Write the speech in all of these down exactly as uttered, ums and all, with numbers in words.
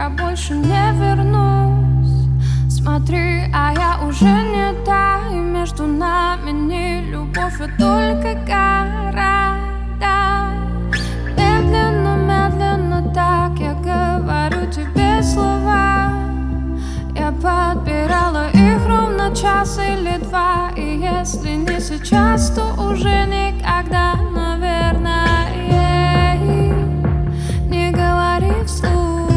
я больше не вернусь. Смотри, а я уже не та, и между нами не любовь, а только города. Медленно, медленно так я говорю тебе слова. Я подбирала их ровно час или два, и если не сейчас, то уже никогда, наверное. Не говори вслух.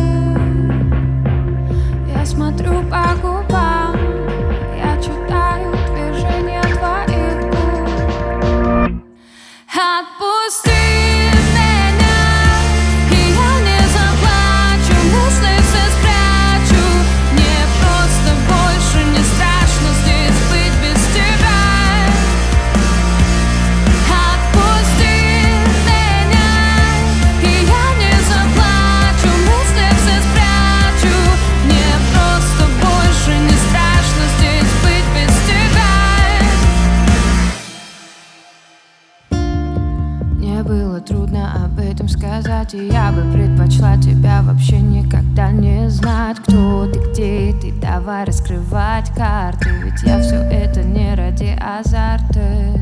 Я смотрю по губам, я читаю движения твоих губ. Отпусти. Было трудно об этом сказать, и я бы предпочла тебя вообще никогда не знать. Кто ты, где ты, давай раскрывать карты, ведь я все это не ради азарта.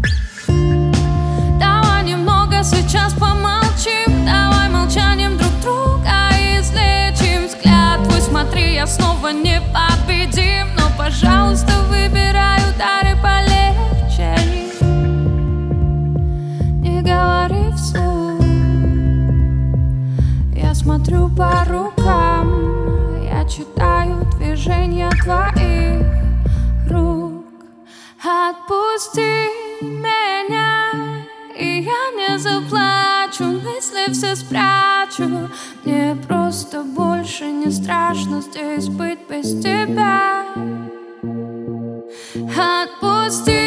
Давай немного сейчас помолчим, давай молчанием друг друга излечим. Взгляд твой, смотри, я снова не победим, но, пожалуйста, выбирай удары полегче. Говори вслух. Я смотрю по рукам, я читаю движения твоих рук. Отпусти меня, и я не заплачу, мысли все спрячу. Мне просто больше не страшно здесь быть без тебя. Отпусти.